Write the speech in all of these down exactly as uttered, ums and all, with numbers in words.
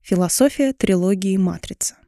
Философия трилогии «Матрица».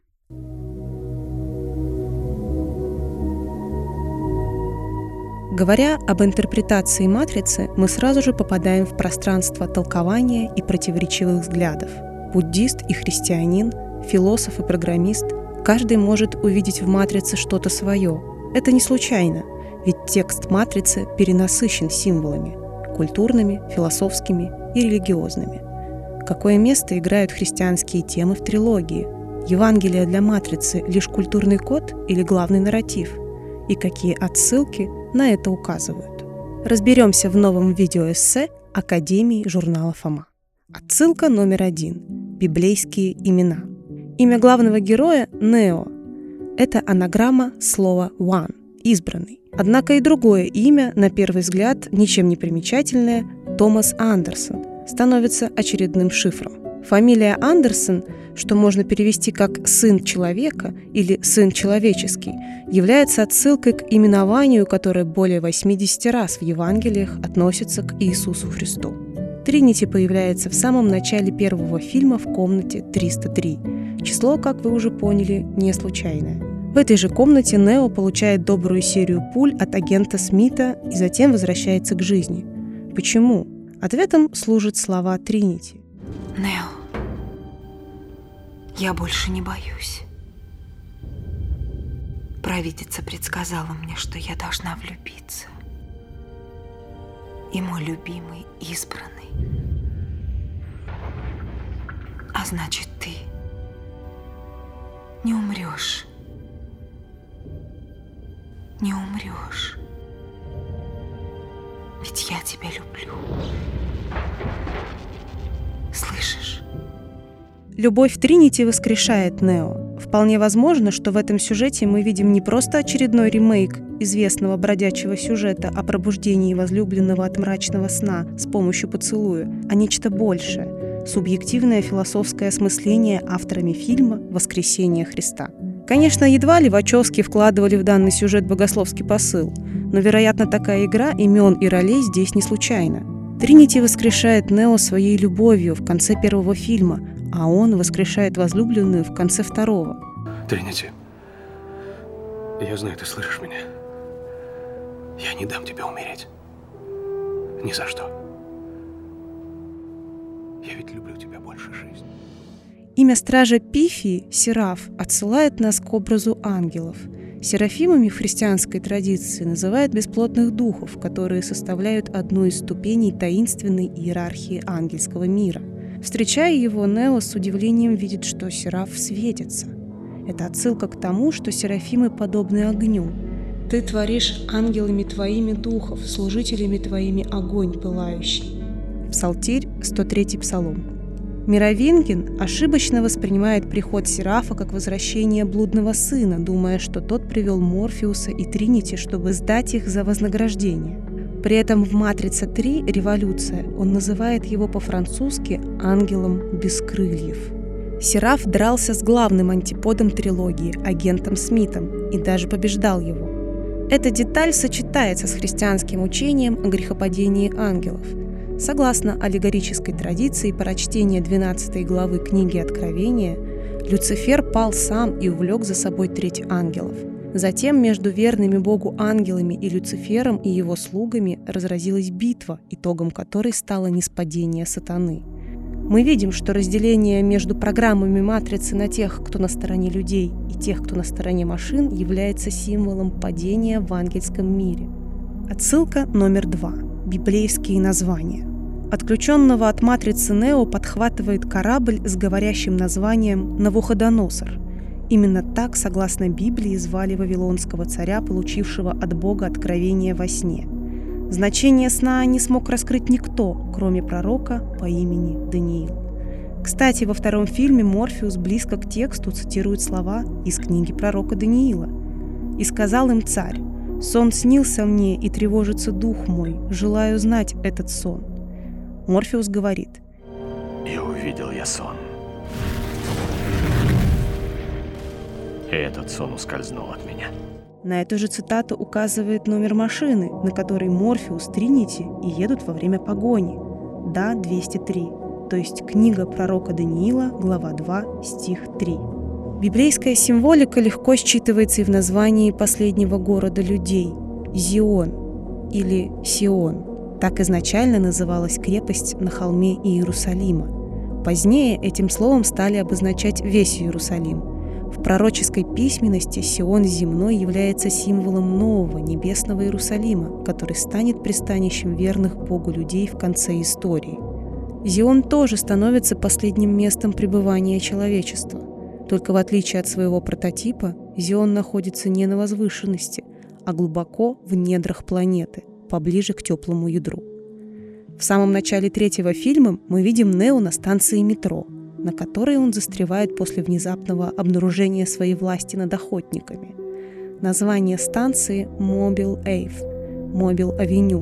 Говоря об интерпретации «Матрицы», мы сразу же попадаем в пространство толкования и противоречивых взглядов. Буддист и христианин, философ и программист – каждый может увидеть в «Матрице» что-то свое. Это не случайно, ведь текст «Матрицы» перенасыщен символами – культурными, философскими и религиозными. Какое место играют христианские темы в трилогии? Евангелие для «Матрицы» – лишь культурный код или главный нарратив? И какие отсылки на это указывают? Разберемся в новом видеоэссе Академии журнала «Фома». Отсылка номер один. Библейские имена. Имя главного героя – Нео. Это анаграмма слова «one» – «избранный». Однако и другое имя, на первый взгляд, ничем не примечательное – Томас Андерсон, становится очередным шифром. Фамилия Андерсон, что можно перевести как «сын человека» или «сын человеческий», является отсылкой к именованию, которое более восьмидесяти раз в Евангелиях относится к Иисусу Христу. Тринити появляется в самом начале первого фильма в комнате триста три. Число, как вы уже поняли, не случайное. В этой же комнате Нео получает добрую серию пуль от агента Смита и затем возвращается к жизни. Почему? Ответом служат слова Тринити. Нео, я больше не боюсь. Провидица предсказала мне, что я должна влюбиться. И мой любимый избранный. А значит, ты не умрешь. Не умрешь. Ведь я тебя люблю. Слышишь? Любовь Тринити воскрешает Нео. Вполне возможно, что в этом сюжете мы видим не просто очередной ремейк известного бродячего сюжета о пробуждении возлюбленного от мрачного сна с помощью поцелуя, а нечто большее – субъективное философское осмысление авторами фильма «Воскресение Христа». Конечно, едва ли Вачовски вкладывали в данный сюжет богословский посыл, но, вероятно, такая игра имен и ролей здесь не случайна. Тринити воскрешает Нео своей любовью в конце первого фильма, а он воскрешает возлюбленную в конце второго. Тринити, я знаю, ты слышишь меня. Я не дам тебе умереть. Ни за что. Я ведь люблю тебя больше жизни. Имя стража Пифии, Сераф, отсылает нас к образу ангелов. Серафимами в христианской традиции называют бесплотных духов, которые составляют одну из ступеней таинственной иерархии ангельского мира. Встречая его, Нео с удивлением видит, что Сераф светится. Это отсылка к тому, что серафимы подобны огню. «Ты творишь ангелами твоими духов, служителями твоими огонь пылающий». Псалтирь, сто третий псалом. Мировингин ошибочно воспринимает приход Серафа как возвращение блудного сына, думая, что тот привел Морфеуса и Тринити, чтобы сдать их за вознаграждение. При этом в «Матрица три. Революция» он называет его по-французски «ангелом без крыльев». Сераф дрался с главным антиподом трилогии, агентом Смитом, и даже побеждал его. Эта деталь сочетается с христианским учением о грехопадении ангелов. Согласно аллегорической традиции прочтения двенадцатой главы книги Откровения, Люцифер пал сам и увлек за собой треть ангелов. Затем между верными Богу ангелами и Люцифером и его слугами разразилась битва, итогом которой стало ниспадение сатаны. Мы видим, что разделение между программами «Матрицы» на тех, кто на стороне людей, и тех, кто на стороне машин, является символом падения в ангельском мире. Отсылка номер два. Библейские названия. Отключенного от «Матрицы» Нео подхватывает корабль с говорящим названием «Навуходоносор». Именно так, согласно Библии, звали вавилонского царя, получившего от Бога откровение во сне. Значение сна не смог раскрыть никто, кроме пророка по имени Даниил. Кстати, во втором фильме Морфеус близко к тексту цитирует слова из книги пророка Даниила. «И сказал им царь: сон снился мне, и тревожится дух мой, желаю знать этот сон». Морфеус говорит: «И увидел я сон. И этот сон ускользнул от меня». На эту же цитату указывает номер машины, на которой Морфеус, Тринити и едут во время погони. Да, двести три. то есть книга пророка Даниила, глава два, стих три. Библейская символика легко считывается и в названии последнего города людей – Зион или Сион. Так изначально называлась крепость на холме Иерусалима. Позднее этим словом стали обозначать весь Иерусалим. В пророческой письменности Сион земной является символом нового небесного Иерусалима, который станет пристанищем верных Богу людей в конце истории. Зион тоже становится последним местом пребывания человечества. Только в отличие от своего прототипа, Зион находится не на возвышенности, а глубоко в недрах планеты, поближе к теплому ядру. В самом начале третьего фильма мы видим Нео на станции метро, на которой он застревает после внезапного обнаружения своей власти над охотниками. Название станции Mobile Ave, Mobile Авеню.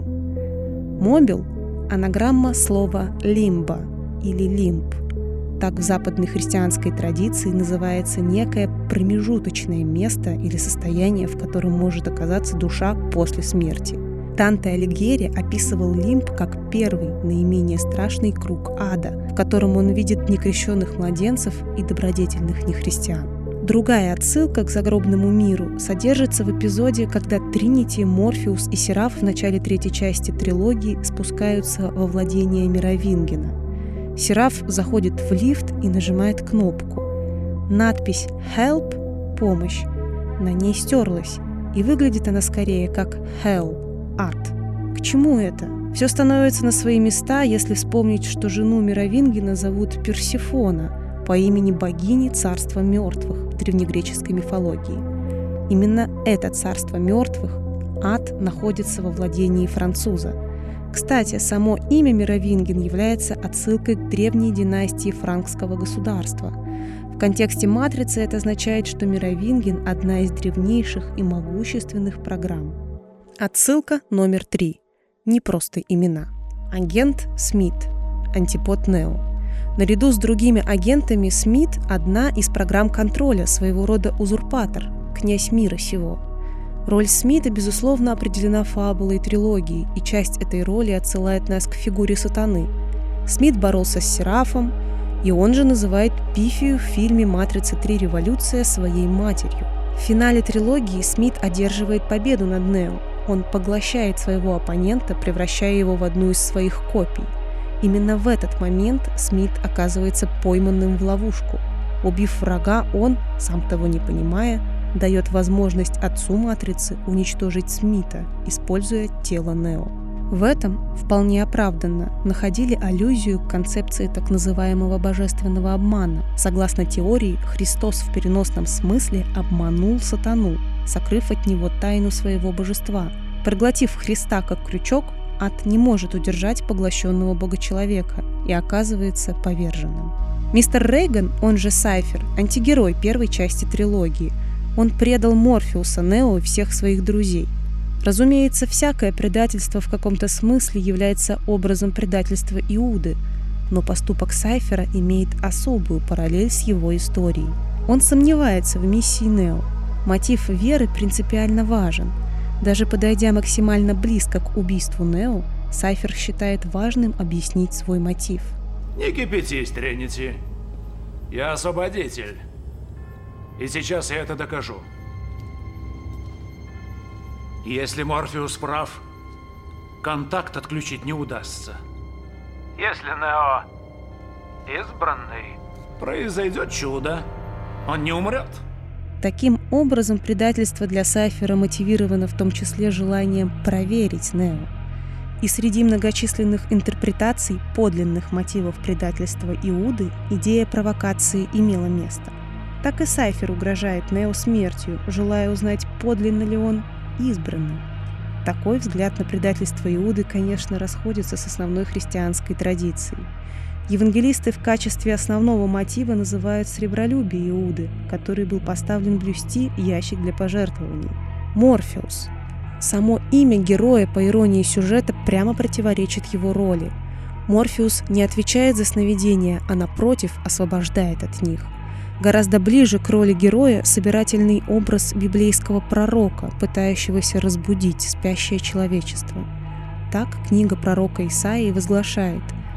Mobile – анаграмма слова «лимба» или «лимб». Так в западной христианской традиции называется некое промежуточное место или состояние, в котором может оказаться душа после смерти. Данте Алигьери описывал лимб как первый, наименее страшный круг ада, в котором он видит некрещенных младенцев и добродетельных нехристиан. Другая отсылка к загробному миру содержится в эпизоде, когда Тринити, Морфеус и Сераф в начале третьей части трилогии спускаются во владение Мировингена. Сераф заходит в лифт и нажимает кнопку. Надпись «Help» – «Помощь» на ней стерлась, и выглядит она скорее как «Hell» – «Ад». К чему это? Все становится на свои места, если вспомнить, что жену Мировингена зовут Персефона по имени богини царства мертвых в древнегреческой мифологии. Именно это царство мертвых, ад, находится во владении француза. Кстати, само имя Мировинген является отсылкой к древней династии франкского государства. В контексте «Матрицы» это означает, что Мировинген – одна из древнейших и могущественных программ. Отсылка номер три. Не просто имена. Агент Смит. Антипод Нео. Наряду с другими агентами Смит – одна из программ контроля, своего рода узурпатор, князь мира сего. Роль Смита, безусловно, определена фабулой трилогии, и часть этой роли отсылает нас к фигуре сатаны. Смит боролся с Серафом, и он же называет Пифию в фильме «Матрица три. Революция» своей матерью. В финале трилогии Смит одерживает победу над Нео. Он поглощает своего оппонента, превращая его в одну из своих копий. Именно в этот момент Смит оказывается пойманным в ловушку. Убив врага, он, сам того не понимая, дает возможность отцу Матрицы уничтожить Смита, используя тело Нео. В этом вполне оправданно находили аллюзию к концепции так называемого божественного обмана. Согласно теории, Христос в переносном смысле обманул сатану, сокрыв от него тайну своего божества. Проглотив Христа как крючок, ад не может удержать поглощенного бога-человека и оказывается поверженным. Мистер Рейган, он же Сайфер, антигерой первой части трилогии. Он предал Морфеуса, Нео и всех своих друзей. Разумеется, всякое предательство в каком-то смысле является образом предательства Иуды, но поступок Сайфера имеет особую параллель с его историей. Он сомневается в миссии Нео. Мотив веры принципиально важен. Даже подойдя максимально близко к убийству Нео, Сайфер считает важным объяснить свой мотив. Не кипятись, Тринити. Я освободитель. И сейчас я это докажу. Если Морфеус прав, контакт отключить не удастся. Если Нео избранный, произойдет чудо. Он не умрет. Таким образом, предательство для Сайфера мотивировано в том числе желанием проверить Нео. И среди многочисленных интерпретаций подлинных мотивов предательства Иуды идея провокации имела место. Так и Сайфер угрожает Нео смертью, желая узнать, подлинно ли он избранный. Такой взгляд на предательство Иуды, конечно, расходится с основной христианской традицией. Евангелисты в качестве основного мотива называют сребролюбие Иуды, который был поставлен блюсти ящик для пожертвований. Морфеус. Само имя героя, по иронии сюжета, прямо противоречит его роли. Морфеус не отвечает за сновидения, а напротив освобождает от них. Гораздо ближе к роли героя собирательный образ библейского пророка, пытающегося разбудить спящее человечество. Так книга пророка Исаии возглашает: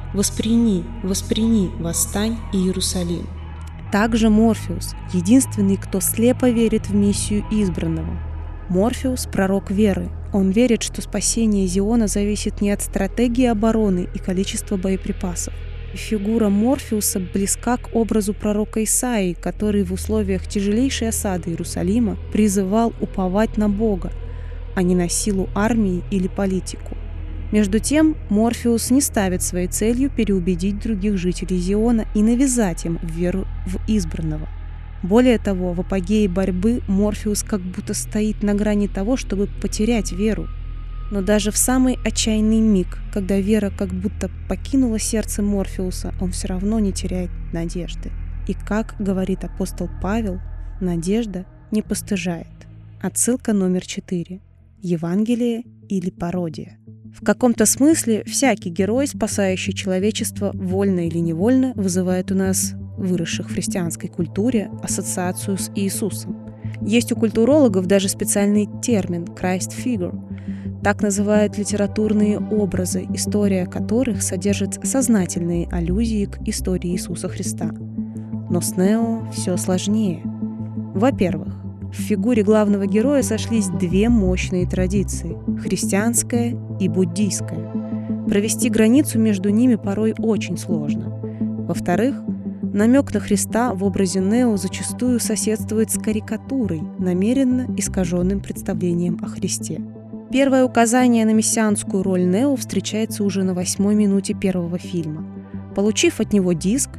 «Восприни, восприни, восстань, Иерусалим». Также Морфеус – единственный, кто слепо верит в миссию избранного. Морфеус – пророк веры. Он верит, что спасение Зиона зависит не от стратегии обороны и количества боеприпасов. Фигура Морфеуса близка к образу пророка Исаии, который в условиях тяжелейшей осады Иерусалима призывал уповать на Бога, а не на силу армии или политику. Между тем, Морфеус не ставит своей целью переубедить других жителей Зиона и навязать им веру в избранного. Более того, в апогее борьбы Морфеус как будто стоит на грани того, чтобы потерять веру. Но даже в самый отчаянный миг, когда вера как будто покинула сердце Морфеуса, он все равно не теряет надежды. И, как говорит апостол Павел, надежда не постыжает. Отсылка номер четыре. Евангелие или пародия. В каком-то смысле всякий герой, спасающий человечество, вольно или невольно, вызывает у нас, выросших в христианской культуре, ассоциацию с Иисусом. Есть у культурологов даже специальный термин «Christ figure». Так называют литературные образы, история которых содержит сознательные аллюзии к истории Иисуса Христа. Но с Нео все сложнее. Во-первых, в фигуре главного героя сошлись две мощные традиции – христианская и буддийская. Провести границу между ними порой очень сложно. Во-вторых, намек на Христа в образе Нео зачастую соседствует с карикатурой, намеренно искаженным представлением о Христе. Первое указание на мессианскую роль Нео встречается уже на восьмой минуте первого фильма. Получив от него диск,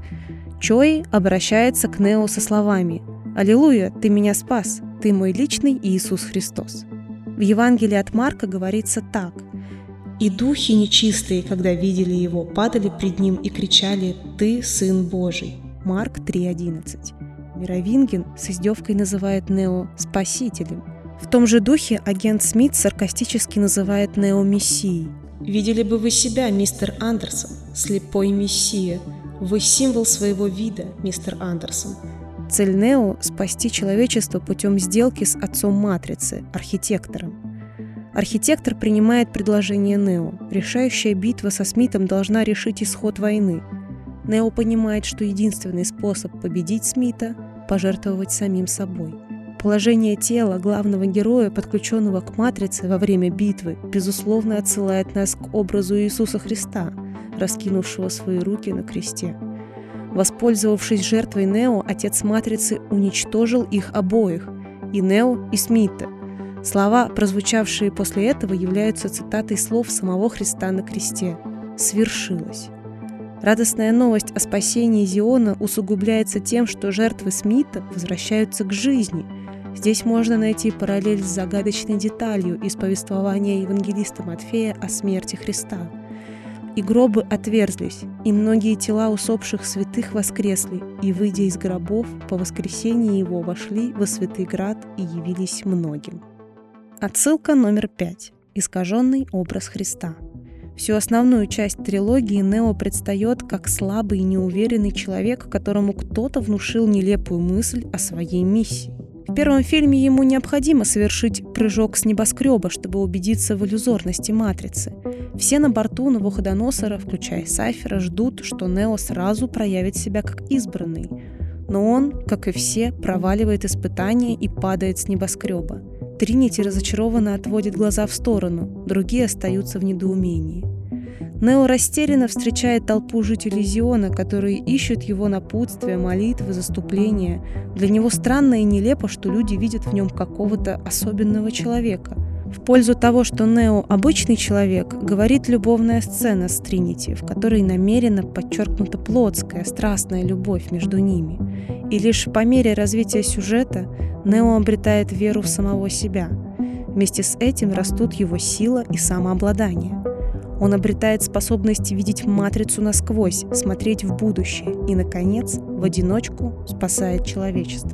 Чои обращается к Нео со словами: «Аллилуйя, ты меня спас, ты мой личный Иисус Христос». В Евангелии от Марка говорится так: «И духи нечистые, когда видели его, падали пред ним и кричали: „Ты Сын Божий“». Марк три одиннадцать. Мировингин с издевкой называет Нео «спасителем». В том же духе агент Смит саркастически называет Нео мессией. «Видели бы вы себя, мистер Андерсон, слепой мессия. Вы символ своего вида, мистер Андерсон». Цель Нео – спасти человечество путем сделки с отцом Матрицы, архитектором. Архитектор принимает предложение Нео. Решающая битва со Смитом должна решить исход войны. Нео понимает, что единственный способ победить Смита – пожертвовать самим собой. Положение тела главного героя, подключенного к Матрице во время битвы, безусловно отсылает нас к образу Иисуса Христа, раскинувшего свои руки на кресте. Воспользовавшись жертвой Нео, отец Матрицы уничтожил их обоих, и Нео, и Смита. Слова, прозвучавшие после этого, являются цитатой слов самого Христа на кресте: «Свершилось». Радостная новость о спасении Зиона усугубляется тем, что жертвы Смита возвращаются к жизни. Здесь можно найти параллель с загадочной деталью из повествования евангелиста Матфея о смерти Христа. «И гробы отверзлись, и многие тела усопших святых воскресли, и, выйдя из гробов, по воскресении его вошли во святый град и явились многим». Отсылка номер пять. Искаженный образ Христа. Всю основную часть трилогии Нео предстает как слабый и неуверенный человек, которому кто-то внушил нелепую мысль о своей миссии. В первом фильме ему необходимо совершить прыжок с небоскреба, чтобы убедиться в иллюзорности Матрицы. Все на борту Навуходоносора, включая Сайфера, ждут, что Нео сразу проявит себя как избранный. Но он, как и все, проваливает испытание и падает с небоскреба. Тринити разочарованно отводит глаза в сторону, другие остаются в недоумении. Нео растерянно встречает толпу жителей Зиона, которые ищут его напутствия, молитвы, заступления. Для него странно и нелепо, что люди видят в нем какого-то особенного человека. В пользу того, что Нео – обычный человек, говорит любовная сцена с Тринити, в которой намеренно подчеркнута плотская, страстная любовь между ними. И лишь по мере развития сюжета Нео обретает веру в самого себя. Вместе с этим растут его сила и самообладание. Он обретает способность видеть матрицу насквозь, смотреть в будущее и, наконец, в одиночку спасает человечество.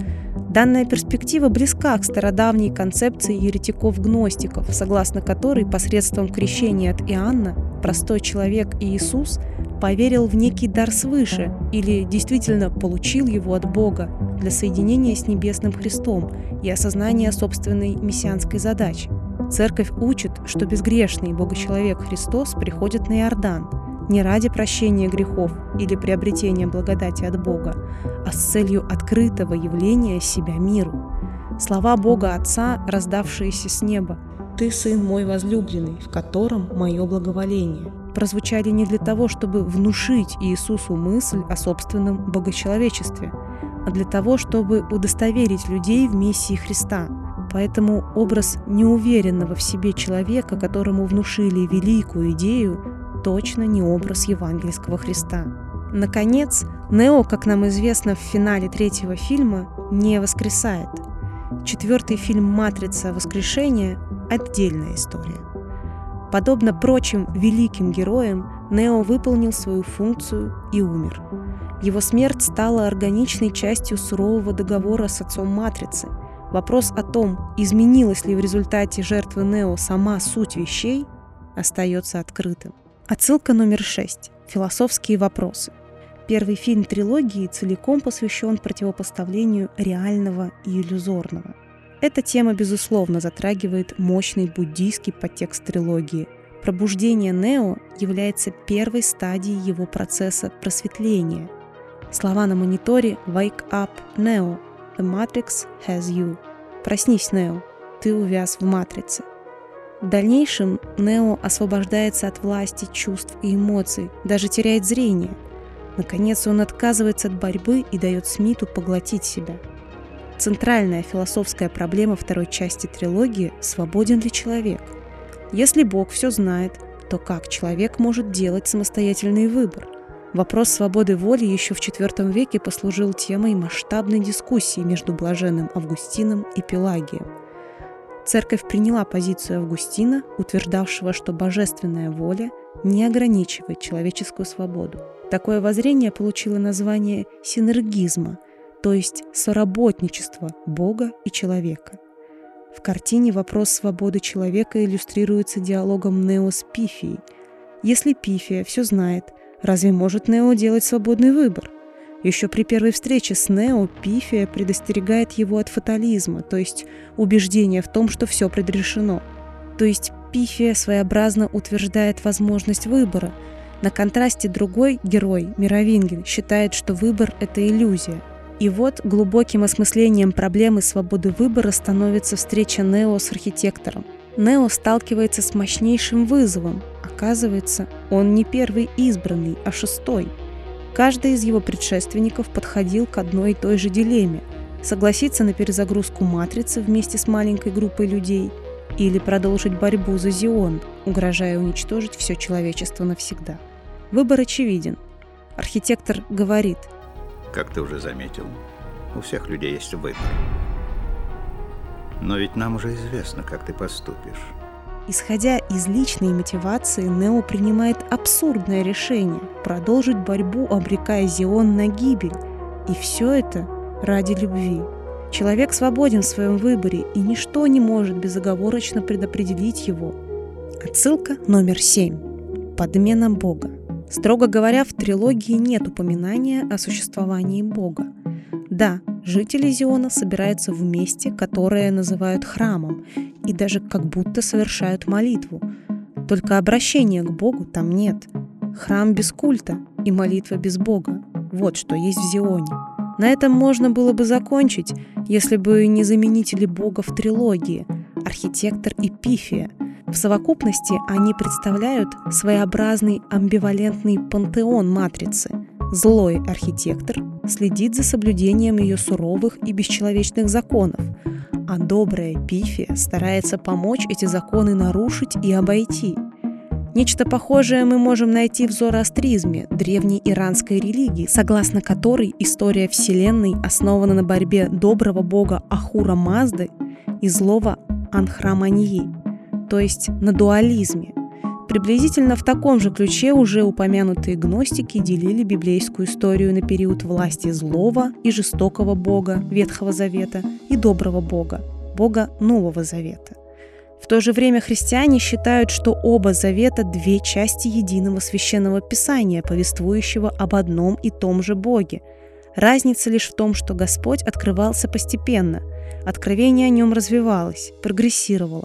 Данная перспектива близка к стародавней концепции еретиков-гностиков, согласно которой посредством крещения от Иоанна простой человек Иисус поверил в некий дар свыше или действительно получил его от Бога для соединения с Небесным Христом и осознания собственной мессианской задачи. Церковь учит, что безгрешный Богочеловек Христос приходит на Иордан, не ради прощения грехов или приобретения благодати от Бога, а с целью открытого явления себя миру. Слова Бога Отца, раздавшиеся с неба: «Ты, Сын мой возлюбленный, в котором мое благоволение», прозвучали не для того, чтобы внушить Иисусу мысль о собственном богочеловечестве, а для того, чтобы удостоверить людей в миссии Христа. Поэтому образ неуверенного в себе человека, которому внушили великую идею, точно не образ евангельского Христа. Наконец, Нео, как нам известно в финале третьего фильма, не воскресает. Четвертый фильм «Матрица. Воскрешение» — отдельная история. Подобно прочим великим героям, Нео выполнил свою функцию и умер. Его смерть стала органичной частью сурового договора с отцом Матрицы. Вопрос о том, изменилась ли в результате жертвы Нео сама суть вещей, остается открытым. Отсылка номер шесть. Философские вопросы. Первый фильм трилогии целиком посвящен противопоставлению реального и иллюзорного. Эта тема, безусловно, затрагивает мощный буддийский подтекст трилогии. Пробуждение Нео является первой стадией его процесса просветления. Слова на мониторе «Wake up, Neo. The Matrix has you». «Проснись, Нео, ты увяз в матрице». В дальнейшем Нео освобождается от власти чувств и эмоций, даже теряет зрение. Наконец он отказывается от борьбы и дает Смиту поглотить себя. Центральная философская проблема второй части трилогии – свободен ли человек? Если Бог все знает, то как человек может делать самостоятельный выбор? Вопрос свободы воли еще в четвёртом веке послужил темой масштабной дискуссии между блаженным Августином и Пелагием. Церковь приняла позицию Августина, утверждавшего, что божественная воля не ограничивает человеческую свободу. Такое воззрение получило название синергизма, то есть соработничество Бога и человека. В картине вопрос свободы человека иллюстрируется диалогом Нео с Пифией. Если Пифия все знает, разве может Нео делать свободный выбор? Еще при первой встрече с Нео Пифия предостерегает его от фатализма, то есть убеждения в том, что все предрешено. То есть Пифия своеобразно утверждает возможность выбора. На контрасте другой герой, Мировингин, считает, что выбор – это иллюзия. И вот глубоким осмыслением проблемы свободы выбора становится встреча Нео с архитектором. Нео сталкивается с мощнейшим вызовом. Оказывается, он не первый избранный, а шестой. Каждый из его предшественников подходил к одной и той же дилемме – согласиться на перезагрузку матрицы вместе с маленькой группой людей или продолжить борьбу за Зион, угрожая уничтожить все человечество навсегда. Выбор очевиден. Архитектор говорит: как ты уже заметил, у всех людей есть выбор. Но ведь нам уже известно, как ты поступишь. Исходя из личной мотивации, Нео принимает абсурдное решение – продолжить борьбу, обрекая Зион на гибель. И все это ради любви. Человек свободен в своем выборе, и ничто не может безоговорочно предопределить его. Отсылка номер семь. Подмена Бога. Строго говоря, в трилогии нет упоминания о существовании Бога. Да, жители Зиона собираются в месте, которое называют храмом, и даже как будто совершают молитву. Только обращения к Богу там нет. Храм без культа и молитва без Бога. Вот что есть в Зионе. На этом можно было бы закончить, если бы не заменители Бога в трилогии – архитектор и Пифия. В совокупности они представляют своеобразный амбивалентный пантеон матрицы. Злой архитектор следит за соблюдением ее суровых и бесчеловечных законов, а добрая Пифия старается помочь эти законы нарушить и обойти. Нечто похожее мы можем найти в зороастризме, древней иранской религии, согласно которой история Вселенной основана на борьбе доброго бога Ахура Мазды и злого Анхра-Маньи, то есть на дуализме. Приблизительно в таком же ключе уже упомянутые гностики делили библейскую историю на период власти злого и жестокого бога Ветхого Завета и доброго бога, бога Нового Завета. В то же время христиане считают, что оба завета – две части единого священного писания, повествующего об одном и том же Боге. Разница лишь в том, что Господь открывался постепенно, откровение о нем развивалось, прогрессировало.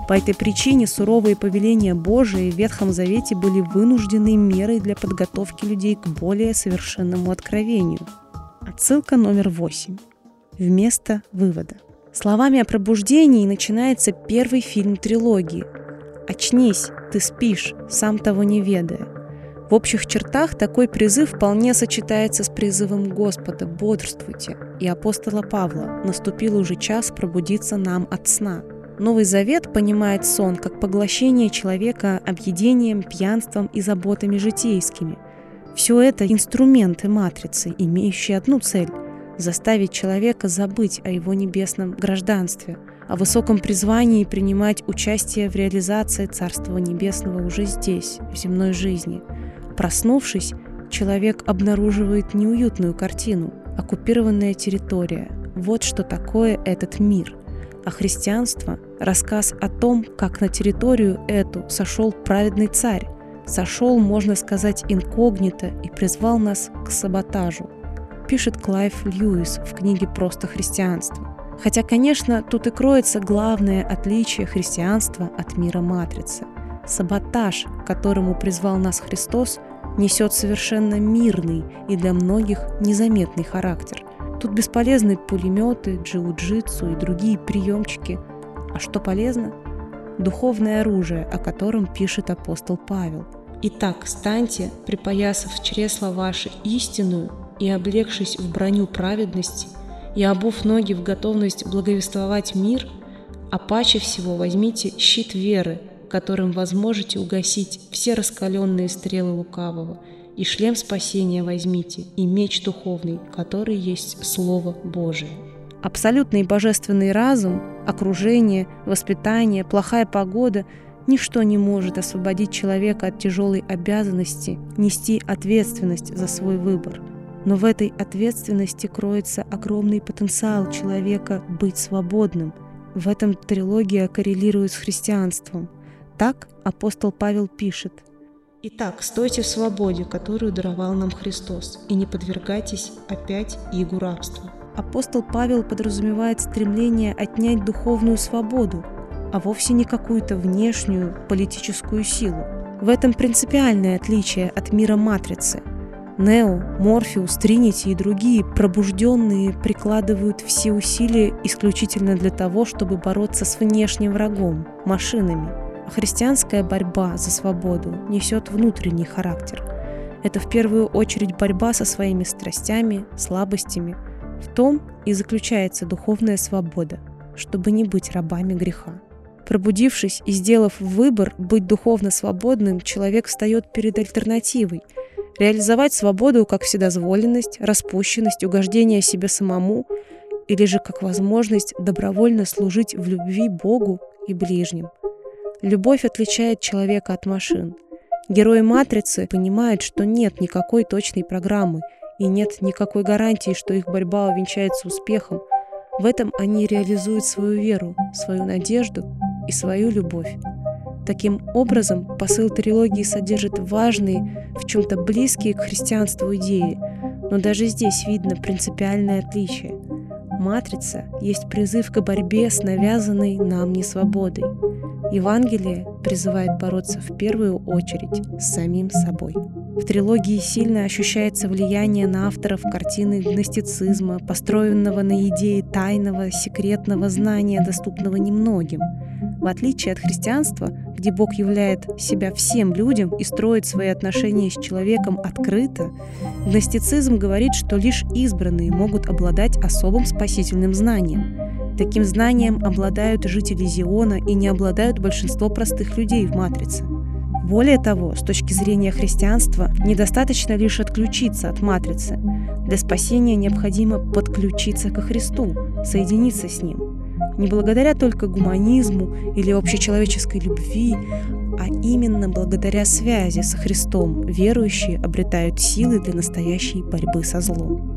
По этой причине суровые повеления Божии в Ветхом Завете были вынужденной мерой для подготовки людей к более совершенному откровению. Отсылка номер восемь. Вместо вывода. Словами о пробуждении начинается первый фильм трилогии. «Очнись, ты спишь, сам того не ведая». В общих чертах такой призыв вполне сочетается с призывом Господа «Бодрствуйте» и апостола Павла «Наступил уже час пробудиться нам от сна». Новый Завет понимает сон как поглощение человека объедением, пьянством и заботами житейскими. Все это инструменты матрицы, имеющие одну цель – заставить человека забыть о его небесном гражданстве, о высоком призвании и принимать участие в реализации Царства Небесного уже здесь, в земной жизни. Проснувшись, человек обнаруживает неуютную картину – оккупированная территория. Вот что такое этот мир. А христианство – рассказ о том, как на территорию эту сошел праведный царь, сошел, можно сказать, инкогнито и призвал нас к саботажу, пишет Клайв Льюис в книге «Просто христианство». Хотя, конечно, тут и кроется главное отличие христианства от мира матрицы. Саботаж, к которому призвал нас Христос, несет совершенно мирный и для многих незаметный характер. Тут бесполезны пулеметы, джиу-джитсу и другие приемчики. А что полезно? Духовное оружие, о котором пишет апостол Павел. «Итак, станьте, припоясав чресла ваши истинную и облегшись в броню праведности, и обув ноги в готовность благовествовать мир, а паче всего возьмите щит веры, которым возможете угасить все раскаленные стрелы лукавого, и шлем спасения возьмите, и меч духовный, который есть Слово Божие». Абсолютный божественный разум, окружение, воспитание, плохая погода – ничто не может освободить человека от тяжелой обязанности нести ответственность за свой выбор. Но в этой ответственности кроется огромный потенциал человека быть свободным. В этом трилогия коррелирует с христианством. Так апостол Павел пишет: «Итак, стойте в свободе, которую даровал нам Христос, и не подвергайтесь опять игу рабства». Апостол Павел подразумевает стремление отнять духовную свободу, а вовсе не какую-то внешнюю политическую силу. В этом принципиальное отличие от мира матрицы. Нео, Морфеус, Тринити и другие пробужденные прикладывают все усилия исключительно для того, чтобы бороться с внешним врагом – машинами. А христианская борьба за свободу несет внутренний характер. Это в первую очередь борьба со своими страстями, слабостями. В том и заключается духовная свобода, чтобы не быть рабами греха. Пробудившись и сделав выбор быть духовно свободным, человек встает перед альтернативой – реализовать свободу как вседозволенность, распущенность, угождение себе самому, или же как возможность добровольно служить в любви Богу и ближним. Любовь отличает человека от машин. Герои «Матрицы» понимают, что нет никакой точной программы и нет никакой гарантии, что их борьба увенчается успехом. В этом они реализуют свою веру, свою надежду и свою любовь. Таким образом, посыл трилогии содержит важные, в чем-то близкие к христианству идеи, но даже здесь видно принципиальное отличие. «Матрица» есть призыв к борьбе с навязанной нам несвободой. Евангелие призывает бороться в первую очередь с самим собой. В трилогии сильно ощущается влияние на авторов картины гностицизма, построенного на идее тайного, секретного знания, доступного немногим. В отличие от христианства, где Бог являет себя всем людям и строит свои отношения с человеком открыто, гностицизм говорит, что лишь избранные могут обладать особым спасительным знанием. Таким знанием обладают жители Зиона и не обладают большинство простых людей в «Матрице». Более того, с точки зрения христианства, недостаточно лишь отключиться от «Матрицы». Для спасения необходимо подключиться ко Христу, соединиться с Ним. Не благодаря только гуманизму или общечеловеческой любви, а именно благодаря связи со Христом верующие обретают силы для настоящей борьбы со злом.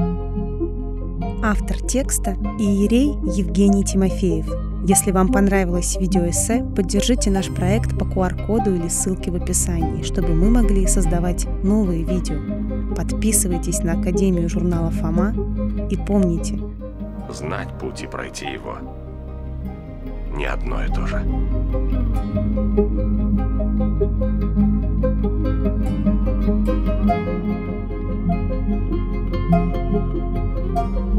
Автор текста – иерей Евгений Тимофеев. Если вам понравилось видеоэссе, поддержите наш проект по ку ар-коду или ссылке в описании, чтобы мы могли создавать новые видео. Подписывайтесь на Академию журнала «Фома» и помните: знать путь и пройти его не одно и то же. Thank you.